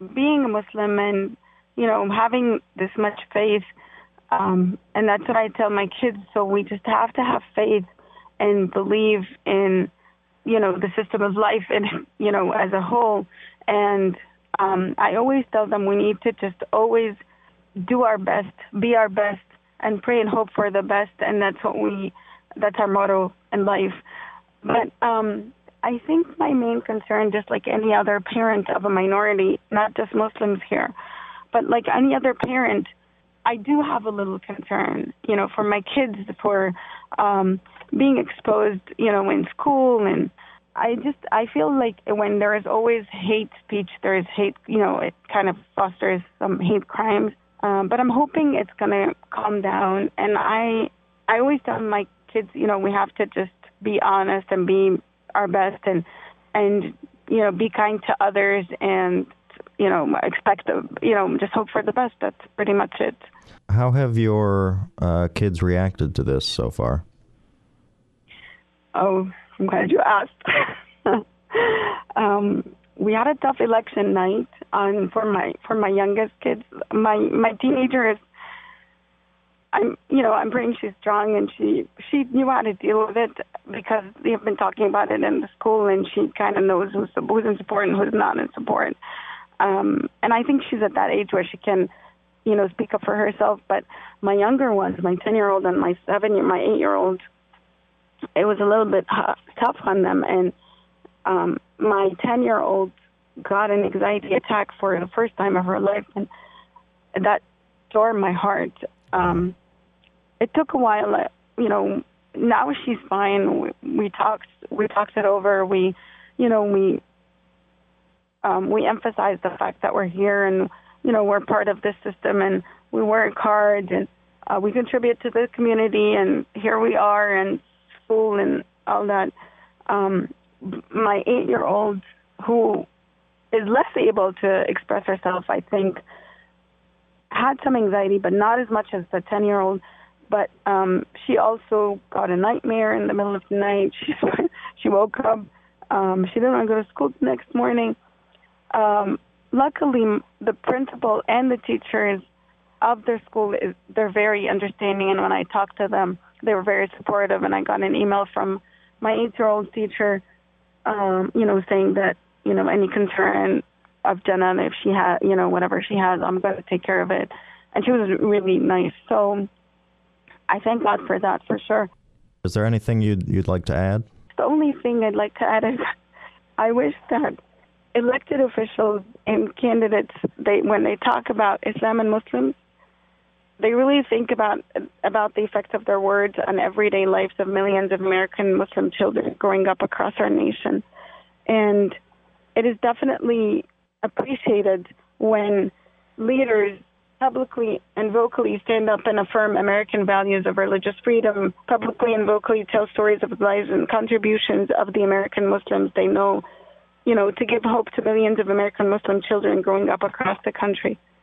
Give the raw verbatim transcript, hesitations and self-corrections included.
being a Muslim and, you know, having this much faith, um, and that's what I tell my kids. So we just have to have faith and believe in, you know, the system of life and, you know, as a whole. And um, I always tell them we need to just always do our best, be our best, and pray and hope for the best. And that's what we, that's our motto in life. But um, I think my main concern, just like any other parent of a minority, not just Muslims here, but like any other parent, I do have a little concern, you know, for my kids, for um, being exposed, you know, in school. And I just, I feel like when there is always hate speech, there is hate, you know, it kind of fosters some hate crimes. Um, but I'm hoping it's going to calm down. And I, I always tell my kids, you know, we have to just be honest and be our best and, and, you know, be kind to others and, you know, expect, the, you know, just hope for the best. That's pretty much it. How have your uh, kids reacted to this so far? Oh, I'm glad you asked. um, we had a tough election night on for my for my youngest kids. My my teenager is, I'm you know I'm praying she's strong and she she knew how to deal with it because they have been talking about it in the school and she kind of knows who's who's in support and who's not in support. Um, and I think she's at that age where she can, you know, speak up for herself. But my younger ones, my ten-year-old and my seven, my eight-year-old, it was a little bit h- tough on them. And um, my ten-year-old got an anxiety attack for the first time of her life, and that tore my heart. Um, it took a while, uh, you know. Now she's fine. We, we talked, we talked it over. We, you know, we um, we emphasized the fact that we're here and, you know, we're part of this system and we work hard and uh, we contribute to the community and here we are and school and all that. Um, my eight-year-old, who is less able to express herself, I think, had some anxiety, but not as much as the ten-year-old. But um, she also got a nightmare in the middle of the night. She she woke up. Um, she didn't want to go to school the next morning. Um, luckily, the principal and the teachers of their school, is they're very understanding. And when I talked to them, they were very supportive. And I got an email from my eight-year-old teacher, um, you know, saying that, you know, any concern of Jenna, if she had, you know, whatever she has, I'm going to take care of it. And she was really nice. So I thank God for that, for sure. Is there anything you'd you'd like to add? The only thing I'd like to add is I wish that elected officials and candidates, they when they talk about Islam and Muslims, they really think about about the effect of their words on everyday lives of millions of American Muslim children growing up across our nation. And it is definitely appreciated when leaders publicly and vocally stand up and affirm American values of religious freedom, publicly and vocally tell stories of the lives and contributions of the American Muslims they know, you know, to give hope to millions of American Muslim children growing up across the country.